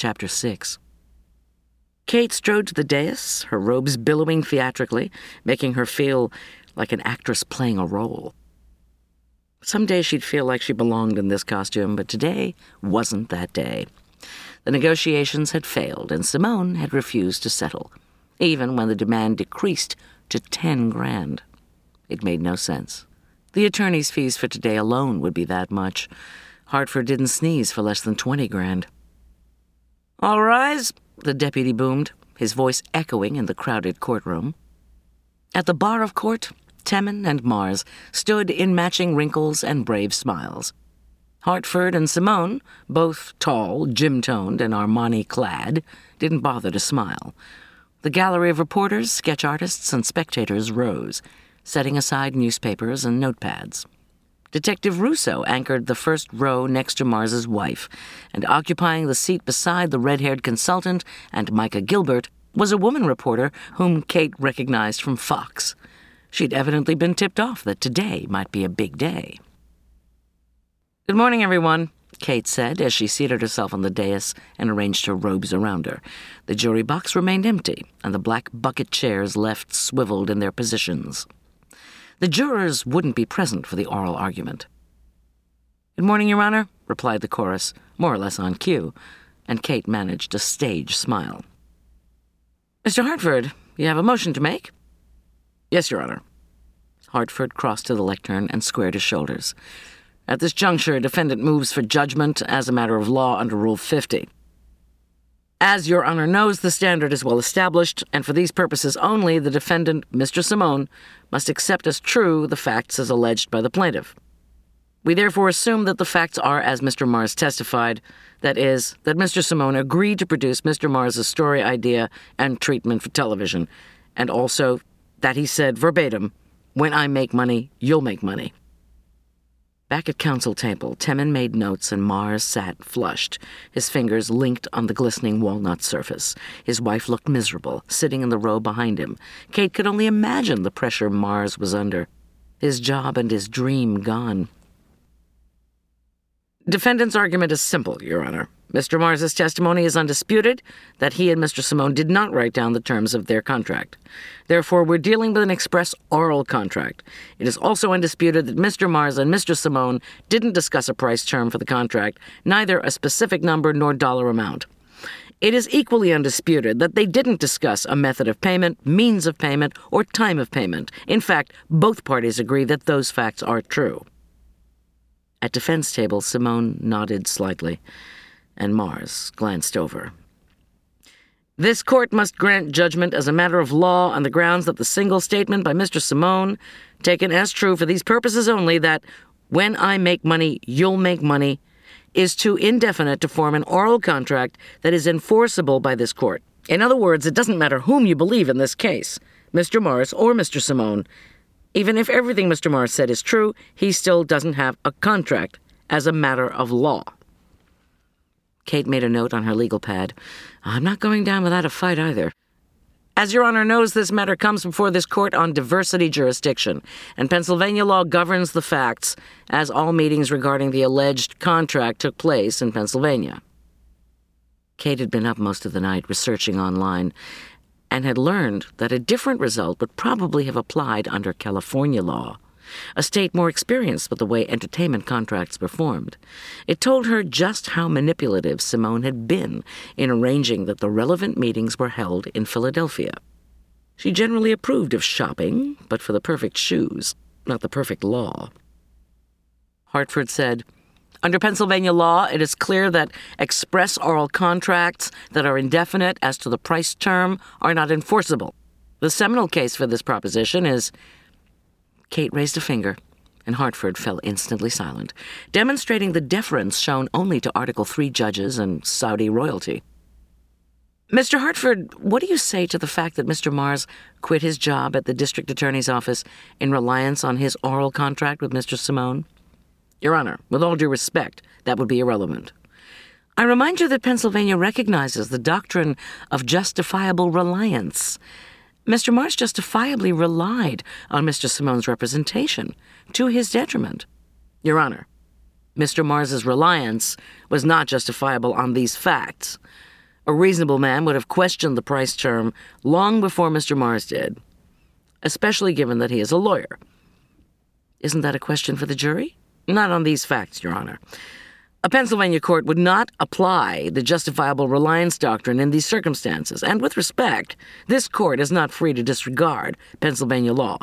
Chapter 6. Kate strode to the dais, her robes billowing theatrically, making her feel like an actress playing a role. Some days she'd feel like she belonged in this costume, but today wasn't that day. The negotiations had failed, and Simone had refused to settle, even when the demand decreased to 10 grand. It made no sense. The attorney's fees for today alone would be that much. Hartford didn't sneeze for less than 20 grand. "All rise," the deputy boomed, his voice echoing in the crowded courtroom. At the bar of court, Temin and Mars stood in matching wrinkles and brave smiles. Hartford and Simone, both tall, gym-toned, and Armani-clad, didn't bother to smile. The gallery of reporters, sketch artists, and spectators rose, setting aside newspapers and notepads. Detective Russo anchored the first row next to Mars's wife, and occupying the seat beside the red-haired consultant and Micah Gilbert was a woman reporter whom Kate recognized from Fox. She'd evidently been tipped off that today might be a big day. "Good morning, everyone," Kate said as she seated herself on the dais and arranged her robes around her. The jury box remained empty, and the black bucket chairs left swiveled in their positions. The jurors wouldn't be present for the oral argument. "Good morning, Your Honor," replied the chorus, more or less on cue, and Kate managed a stage smile. "Mr. Hartford, you have a motion to make?" "Yes, Your Honor." Hartford crossed to the lectern and squared his shoulders. "At this juncture, defendant moves for judgment as a matter of law under Rule 50. As Your Honor knows, the standard is well established, and for these purposes only, the defendant, Mr. Simone, must accept as true the facts as alleged by the plaintiff. We therefore assume that the facts are as Mr. Mars testified, that is, that Mr. Simone agreed to produce Mr. Mars's story idea and treatment for television, and also that he said verbatim, 'When I make money, you'll make money.'" Back at counsel table, Temin made notes and Mars sat flushed, his fingers linked on the glistening walnut surface. His wife looked miserable, sitting in the row behind him. Kate could only imagine the pressure Mars was under. His job and his dream gone. "Defendant's argument is simple, Your Honor. Mr. Mars's testimony is undisputed that he and Mr. Simone did not write down the terms of their contract. Therefore, we're dealing with an express oral contract. It is also undisputed that Mr. Mars and Mr. Simone didn't discuss a price term for the contract, neither a specific number nor dollar amount. It is equally undisputed that they didn't discuss a method of payment, means of payment, or time of payment. In fact, both parties agree that those facts are true." At defense table, Simone nodded slightly, and Mars glanced over. "This court must grant judgment as a matter of law on the grounds that the single statement by Mr. Simone, taken as true for these purposes only, that 'when I make money, you'll make money,' is too indefinite to form an oral contract that is enforceable by this court. In other words, it doesn't matter whom you believe in this case, Mr. Mars or Mr. Simone. Even if everything Mr. Mars said is true, he still doesn't have a contract as a matter of law." Kate made a note on her legal pad. "I'm not going down without a fight either. As Your Honor knows, this matter comes before this court on diversity jurisdiction, and Pennsylvania law governs the facts, as all meetings regarding the alleged contract took place in Pennsylvania." Kate had been up most of the night researching online, and had learned that a different result would probably have applied under California law, a state more experienced with the way entertainment contracts were formed. It told her just how manipulative Simone had been in arranging that the relevant meetings were held in Philadelphia. She generally approved of shopping, but for the perfect shoes, not the perfect law. Hartford said, "Under Pennsylvania law, it is clear that express oral contracts that are indefinite as to the price term are not enforceable. The seminal case for this proposition is—" Kate raised a finger, and Hartford fell instantly silent, demonstrating the deference shown only to Article III judges and Saudi royalty. "Mr. Hartford, what do you say to the fact that Mr. Mars quit his job at the district attorney's office in reliance on his oral contract with Mr. Simone?" "Your Honor, with all due respect, that would be irrelevant." "I remind you that Pennsylvania recognizes the doctrine of justifiable reliance. Mr. Mars justifiably relied on Mr. Simone's representation, to his detriment." "Your Honor, Mr. Mars's reliance was not justifiable on these facts. A reasonable man would have questioned the price term long before Mr. Mars did, especially given that he is a lawyer. Isn't that a question for the jury? Not on these facts, Your Honor. A Pennsylvania court would not apply the justifiable reliance doctrine in these circumstances, and with respect, this court is not free to disregard Pennsylvania law.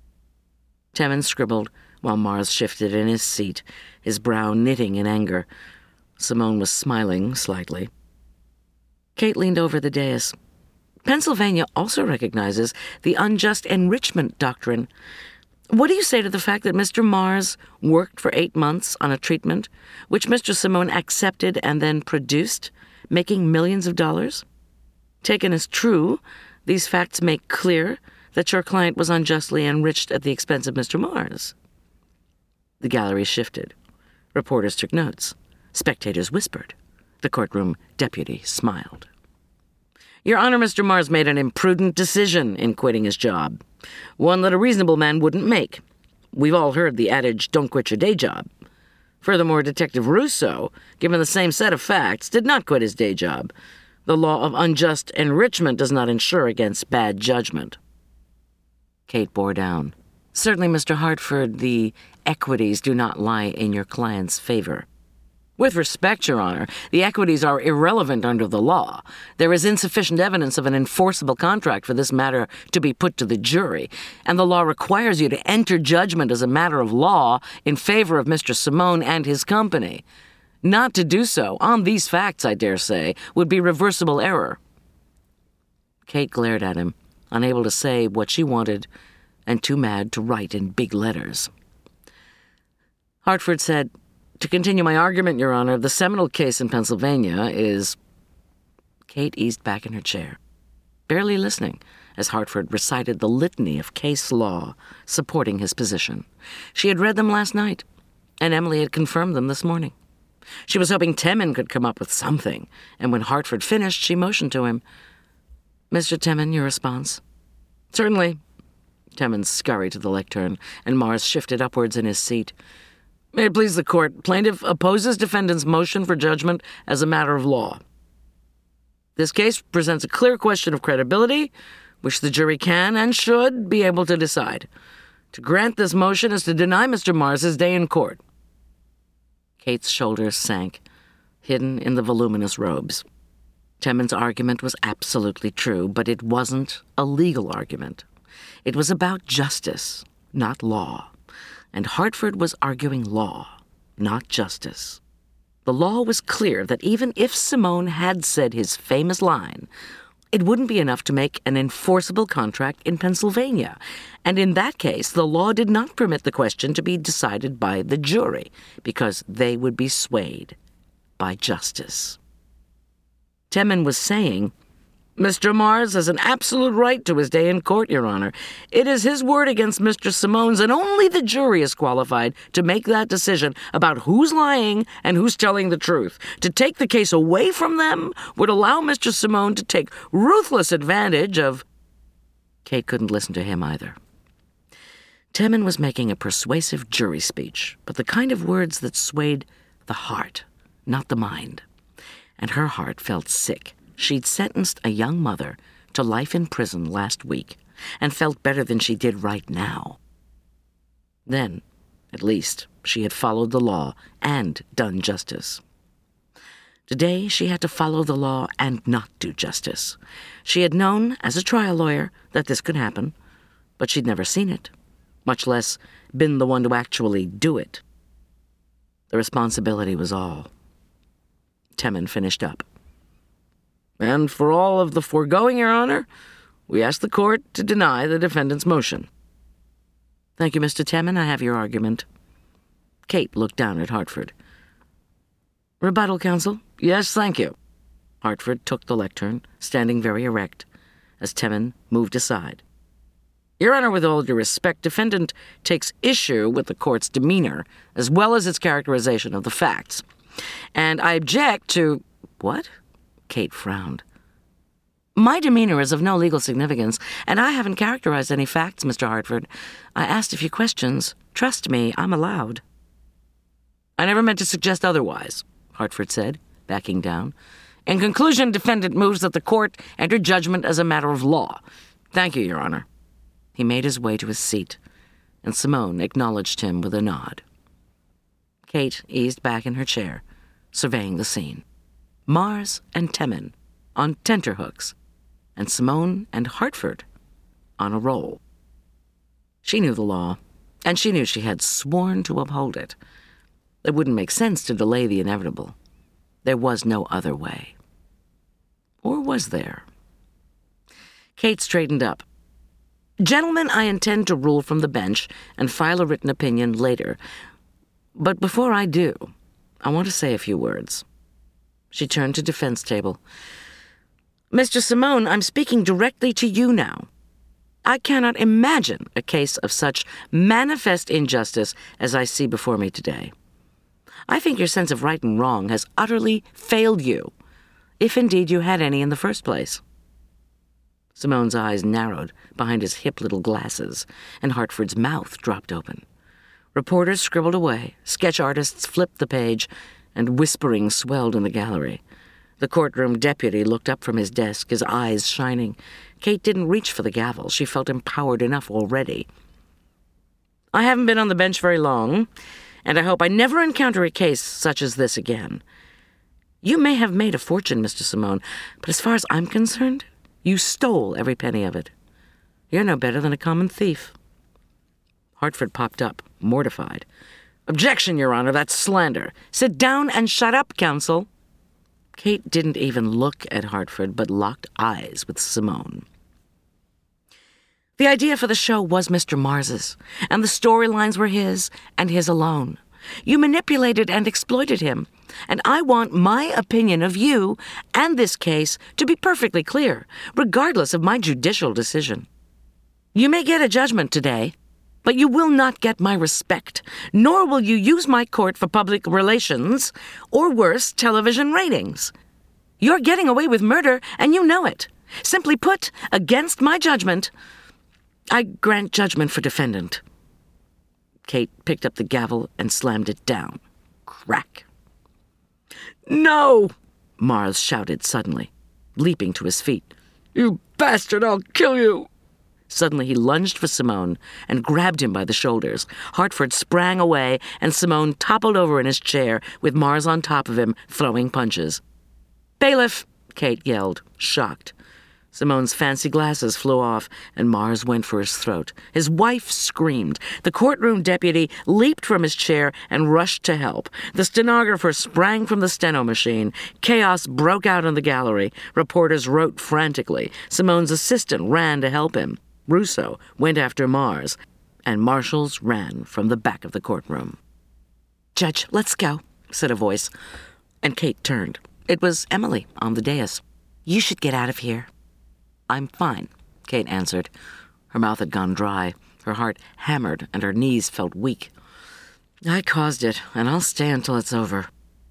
Temin scribbled while Mars shifted in his seat, his brow knitting in anger. Simone was smiling slightly. Kate leaned over the dais. Pennsylvania also recognizes the unjust enrichment doctrine. What do you say to the fact that Mr. Mars worked for 8 months on a treatment which Mr. Simone accepted and then produced, making millions of dollars? Taken as true, these facts make clear that your client was unjustly enriched at the expense of Mr. Mars. The gallery shifted. Reporters took notes. Spectators whispered. The courtroom deputy smiled. Your Honor, Mr. Mars made an imprudent decision in quitting his job, one that a reasonable man wouldn't make. We've all heard the adage, don't quit your day job. Furthermore, Detective Russo, given the same set of facts, did not quit his day job. The law of unjust enrichment does not insure against bad judgment. Kate bore down. Certainly, Mr. Hartford, the equities do not lie in your client's favor. With respect, Your Honor, the equities are irrelevant under the law. There is insufficient evidence of an enforceable contract for this matter to be put to the jury, and the law requires you to enter judgment as a matter of law in favor of Mr. Simone and his company. Not to do so, on these facts, I dare say, would be reversible error. Kate glared at him, unable to say what she wanted, and too mad to write in big letters. Hartford said, to continue my argument, Your Honor, the seminal case in Pennsylvania is... Kate eased back in her chair, barely listening as Hartford recited the litany of case law supporting his position. She had read them last night, and Emily had confirmed them this morning. She was hoping Temin could come up with something, and when Hartford finished, she motioned to him. Mr. Temin, your response? Certainly. Temin scurried to the lectern, and Mars shifted upwards in his seat. May it please the court, plaintiff opposes defendant's motion for judgment as a matter of law. This case presents a clear question of credibility, which the jury can and should be able to decide. To grant this motion is to deny Mr. Mars his day in court. Kate's shoulders sank, hidden in the voluminous robes. Temin's argument was absolutely true, but it wasn't a legal argument. It was about justice, not law. And Hartford was arguing law, not justice. The law was clear that even if Simone had said his famous line, it wouldn't be enough to make an enforceable contract in Pennsylvania. And in that case, the law did not permit the question to be decided by the jury, because they would be swayed by justice. Temin was saying, Mr. Mars has an absolute right to his day in court, Your Honor. It is his word against Mr. Simone's, and only the jury is qualified to make that decision about who's lying and who's telling the truth. To take the case away from them would allow Mr. Simone to take ruthless advantage of... Kate couldn't listen to him either. Temin was making a persuasive jury speech, but the kind of words that swayed the heart, not the mind. And her heart felt sick. She'd sentenced a young mother to life in prison last week and felt better than she did right now. Then, at least, she had followed the law and done justice. Today, she had to follow the law and not do justice. She had known, as a trial lawyer, that this could happen, but she'd never seen it, much less been the one to actually do it. The responsibility was all. Temin finished up. And for all of the foregoing, Your Honor, we ask the court to deny the defendant's motion. Thank you, Mr. Temin. I have your argument. Kate looked down at Hartford. Rebuttal, counsel? Yes, thank you. Hartford took the lectern, standing very erect, as Temin moved aside. Your Honor, with all due respect, defendant takes issue with the court's demeanor, as well as its characterization of the facts. And I object to... What? Kate frowned. My demeanor is of no legal significance, and I haven't characterized any facts, Mr. Hartford. I asked a few questions. Trust me, I'm allowed. I never meant to suggest otherwise, Hartford said, backing down. In conclusion, defendant moves that the court enter judgment as a matter of law. Thank you, Your Honor. He made his way to his seat, and Simone acknowledged him with a nod. Kate eased back in her chair, surveying the scene. Mars and Temin on tenterhooks, and Simone and Hartford on a roll. She knew the law, and she knew she had sworn to uphold it. It wouldn't make sense to delay the inevitable. There was no other way. Or was there? Kate straightened up. Gentlemen, I intend to rule from the bench and file a written opinion later. But before I do, I want to say a few words. She turned to defense table. Mr. Simone, I'm speaking directly to you now. I cannot imagine a case of such manifest injustice as I see before me today. I think your sense of right and wrong has utterly failed you, if indeed you had any in the first place. Simone's eyes narrowed behind his hip little glasses, and Hartford's mouth dropped open. Reporters scribbled away, sketch artists flipped the page, and whispering swelled in the gallery. The courtroom deputy looked up from his desk, his eyes shining. Kate didn't reach for the gavel. She felt empowered enough already. I haven't been on the bench very long, and I hope I never encounter a case such as this again. You may have made a fortune, Mr. Simone, but as far as I'm concerned, you stole every penny of it. You're no better than a common thief. Hartford popped up, mortified. Objection, Your Honor, that's slander. Sit down and shut up, counsel. Kate didn't even look at Hartford, but locked eyes with Simone. The idea for the show was Mr. Mars's, and the storylines were his, and his alone. You manipulated and exploited him, and I want my opinion of you and this case to be perfectly clear, regardless of my judicial decision. You may get a judgment today, but you will not get my respect, nor will you use my court for public relations, or worse, television ratings. You're getting away with murder, and you know it. Simply put, against my judgment, I grant judgment for defendant. Kate picked up the gavel and slammed it down. Crack. No! Mars shouted suddenly, leaping to his feet. You bastard, I'll kill you! Suddenly he lunged for Simone and grabbed him by the shoulders. Hartford sprang away, and Simone toppled over in his chair with Mars on top of him, throwing punches. Bailiff! Kate yelled, shocked. Simone's fancy glasses flew off, and Mars went for his throat. His wife screamed. The courtroom deputy leaped from his chair and rushed to help. The stenographer sprang from the steno machine. Chaos broke out in the gallery. Reporters wrote frantically. Simone's assistant ran to help him. Russo went after Mars, and marshals ran from the back of the courtroom. Judge, let's go, said a voice, and Kate turned. It was Emily on the dais. You should get out of here. I'm fine, Kate answered. Her mouth had gone dry, her heart hammered, and her knees felt weak. I caused it, and I'll stay until it's over.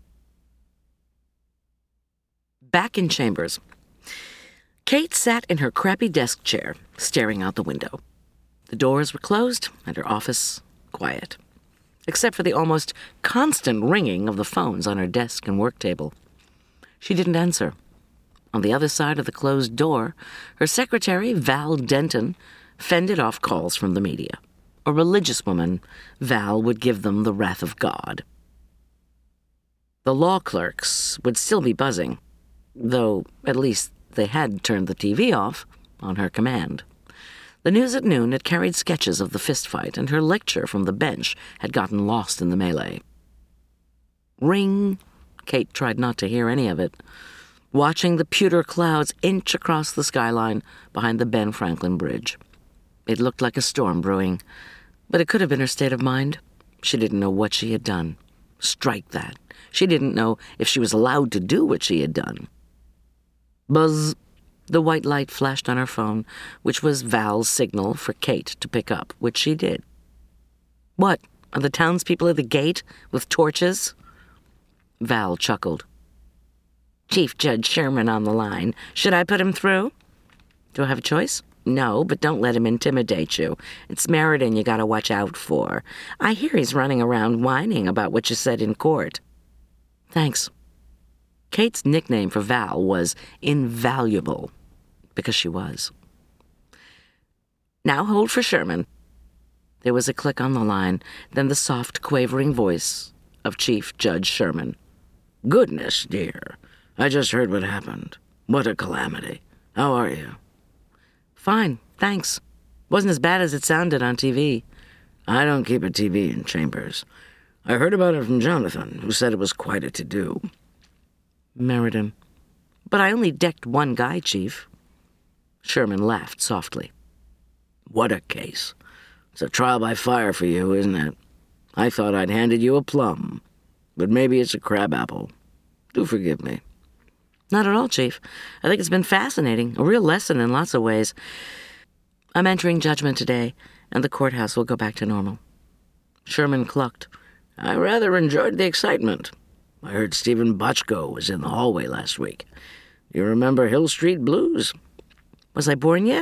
Back in chambers, Kate sat in her crappy desk chair, staring out the window. The doors were closed, and her office quiet, except for the almost constant ringing of the phones on her desk and work table. She didn't answer. On the other side of the closed door, her secretary, Val Denton, fended off calls from the media. A religious woman, Val would give them the wrath of God. The law clerks would still be buzzing, though at least they had turned the TV off on her command. The news at noon had carried sketches of the fistfight, and her lecture from the bench had gotten lost in the melee. Ring. Kate tried not to hear any of it, watching the pewter clouds inch across the skyline behind the Ben Franklin Bridge. It looked like a storm brewing, but it could have been her state of mind. She didn't know what she had done. Strike that. She didn't know if she was allowed to do what she had done. Buzz. The white light flashed on her phone, which was Val's signal for Kate to pick up, which she did. What, are the townspeople at the gate with torches? Val chuckled. Chief Judge Sherman on the line. Should I put him through? Do I have a choice? No, but don't let him intimidate you. It's Meriden you gotta watch out for. I hear he's running around whining about what you said in court. Thanks. Kate's nickname for Val was Invaluable, because she was. "Now hold for Sherman." There was a click on the line, then the soft, quavering voice of Chief Judge Sherman. "Goodness, dear. I just heard what happened. What a calamity. How are you?" "Fine, thanks. Wasn't as bad as it sounded on TV. "I don't keep a TV in chambers. I heard about it from Jonathan, who said it was quite a to-do." Meriden. "But I only decked one guy, Chief." Sherman laughed softly. "What a case. It's a trial by fire for you, isn't it? I thought I'd handed you a plum, but maybe it's a crabapple. Do forgive me." "Not at all, Chief. I think it's been fascinating, a real lesson in lots of ways. I'm entering judgment today, and the courthouse will go back to normal." Sherman clucked. "I rather enjoyed the excitement. I heard Stephen Bochco was in the hallway last week. You remember Hill Street Blues?" "Was I born yet?"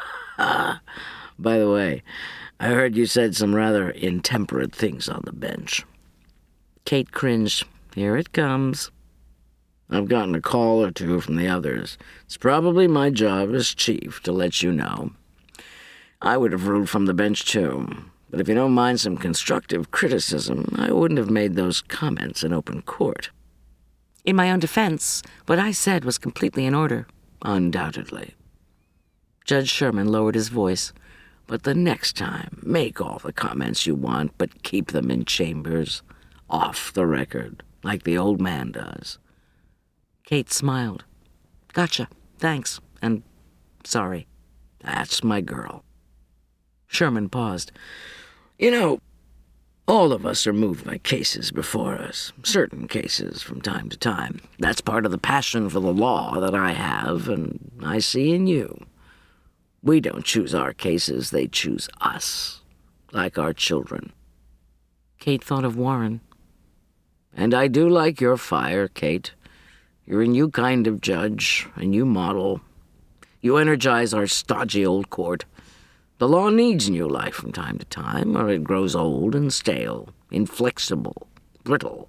"By the way, I heard you said some rather intemperate things on the bench." Kate cringed. "Here it comes." "I've gotten a call or two from the others. It's probably my job as chief to let you know. I would have ruled from the bench too, but if you don't mind some constructive criticism, I wouldn't have made those comments in open court." "In my own defense, what I said was completely in order." "Undoubtedly." Judge Sherman lowered his voice. "But the next time, make all the comments you want, but keep them in chambers, off the record, like the old man does." Kate smiled. "Gotcha. Thanks. And sorry." "That's my girl." Sherman paused. "You know, all of us are moved by cases before us, certain cases from time to time. That's part of the passion for the law that I have, and I see in you. We don't choose our cases, they choose us, like our children." Kate thought of Warren. "And I do like your fire, Kate. You're a new kind of judge, a new model. You energize our stodgy old court. The law needs new life from time to time, or it grows old and stale, inflexible, brittle.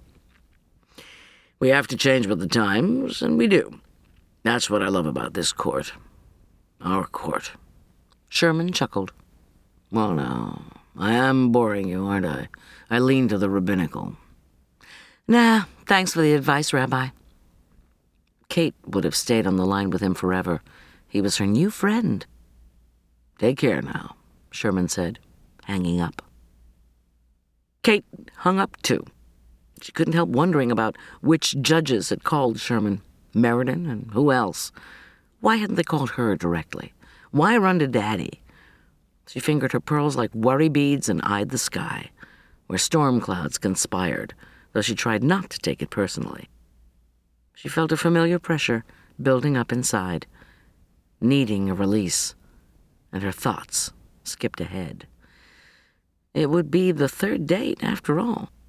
We have to change with the times, and we do. That's what I love about this court. Our court." Sherman chuckled. "Well, now, I am boring you, aren't I? I lean to the rabbinical." "Nah, thanks for the advice, Rabbi." Kate would have stayed on the line with him forever. He was her new friend. "Take care now," Sherman said, hanging up. Kate hung up too. She couldn't help wondering about which judges had called Sherman. Meriden and who else? Why hadn't they called her directly? Why run to Daddy? She fingered her pearls like worry beads and eyed the sky, where storm clouds conspired, though she tried not to take it personally. She felt a familiar pressure building up inside, needing a release, and her thoughts skipped ahead. It would be the third date, after all.